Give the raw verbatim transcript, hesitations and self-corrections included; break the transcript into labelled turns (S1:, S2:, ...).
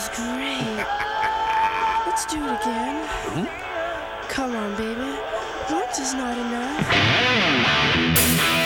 S1: was great. Let's do it again.
S2: Hmm?
S1: Come on, baby. Once is not enough.